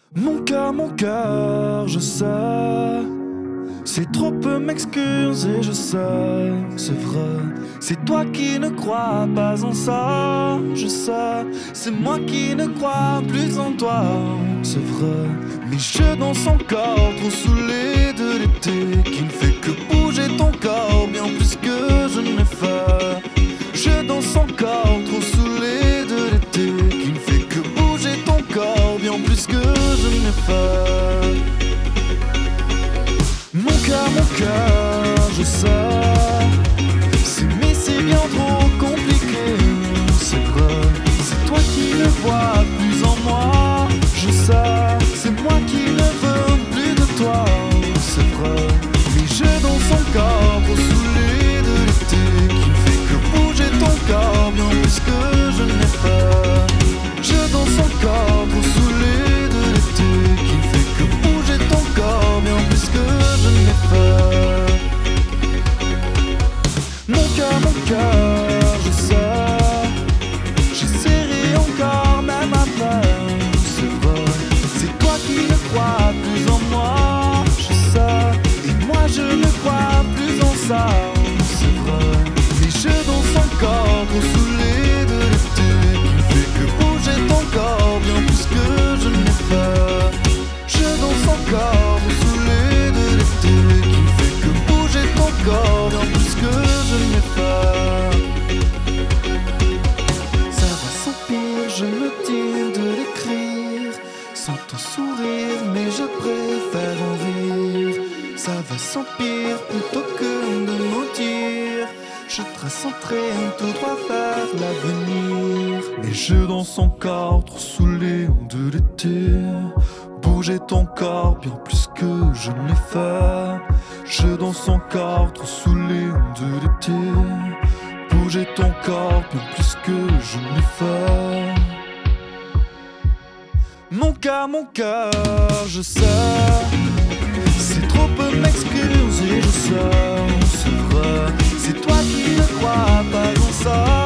Mon cœur, je sais. C'est trop peu m'excuser, je sais, c'est vrai. C'est toi qui ne crois pas en ça, je sais. C'est moi qui ne crois plus en toi, c'est vrai. Mes jeux dans son corps, trop saoulé de l'été, qui ne fait que bouger ton corps bien plus que je ne l'ai fait. Je dans son corps, trop saoulé de l'été, qui ne fait que bouger ton corps bien plus que je ne l'ai fait. Mon cœur, je sais. S'aimer c'est bien trop compliqué, c'est vrai. C'est toi qui ne vois plus en moi, je sais. C'est moi qui ne veux plus de toi, c'est vrai. Mais je dans son corps, trop saoulé de l'été, qui ne fait que bouger ton corps bien plus que je ne l'ai fait. Je dans son corps, trop saoulé de l'été, qui ne fait que bouger ton corps bien plus que je ne l'ai fait. Mon cœur, je sais. J'ai serré encore même après, c'est vrai. C'est toi qui ne crois plus en moi, je sais. Et moi je ne crois plus en ça, c'est vrai. Mais je dans son corps, trop saoulé de l'été, qui ne fait que bouger ton corps bien plus que je ne l'ai fait. Je dans son corps, trop saoulé de l'été, qui ne fait que bouger ton corps bien plus que je ne l'ai fait. Ça va sans pire, je me dis de l'écrire sans ton sourire, mais je préfère en rire. Ça va sans pire plutôt que de maudire. Je trace en train tout droit vers l'avenir. Mais je dans son corps, trop saoulé de l'été, bouger ton corps bien plus que je ne l'ai fait. Je dans son corps, trop saoulé de l'été, bouger ton corps bien plus que je ne l'ai fait. Mon cœur, je sais. C'est trop peu m'excuser, je sais, c'est vrai. C'est toi qui ne crois pas en ça.